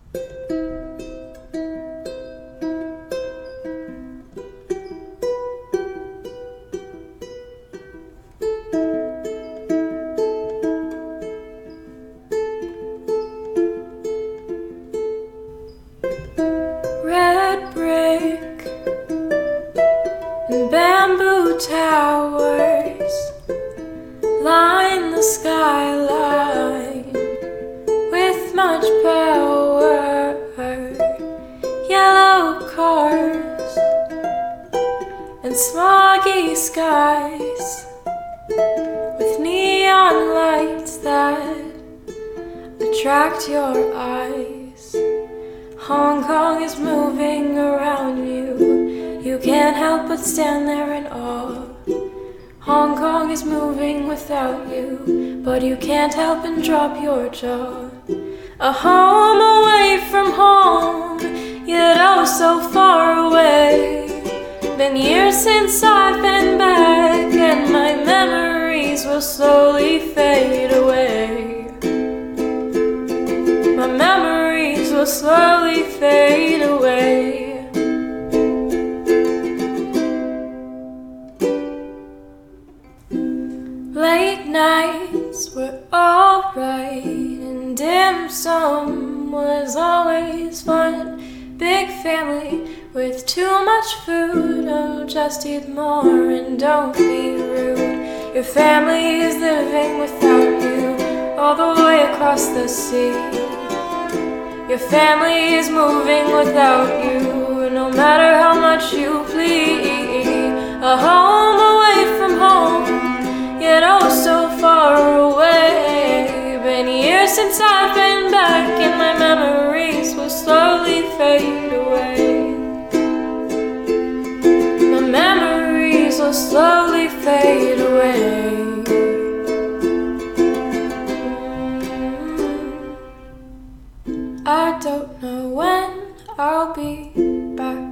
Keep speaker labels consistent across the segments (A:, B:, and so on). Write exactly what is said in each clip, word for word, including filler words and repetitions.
A: Red brick and bamboo towers line the skyline with much power. Yellow cars and smoggy skies with neon lights that attract your eyes. Hong Kong is moving around you. You can't help but stand there in awe. Hong Kong is moving without you, but you can't help and drop your jaw. A home away from home, yet oh so far away. Been years since I've been back, and my memories will slowly fade away. My memories will slowly fade away. Late nights were alright, and dim sum was always fun. Big family with too much food, oh just eat more and don't be rude. Your family is living without you all the way across the sea. Your family is moving without you, no matter how much you plead. A home away from home, yet oh so far away. Been years since I've been back, and my memories will slowly fade away. My memories will slowly fade away. I don't know when I'll be back.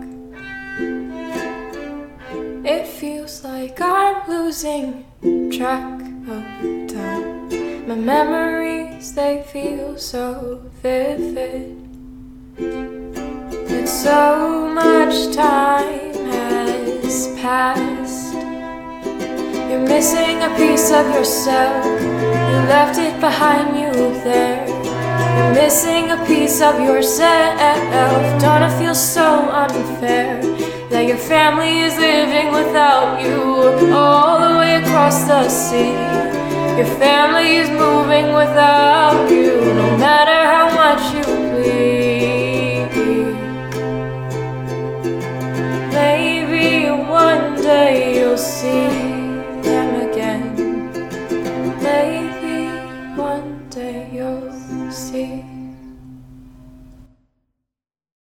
A: It feels like I'm losing track of time. My memories, they feel so vivid. But so much time has passed. You're missing a piece of yourself. You left it behind you there. You're missing a piece of yourself. Don't it feel so unfair that your family is living without you all the way across the sea? Your family is moving without you, no matter how much you plead. Maybe one day you'll see them again. Maybe one day you'll see.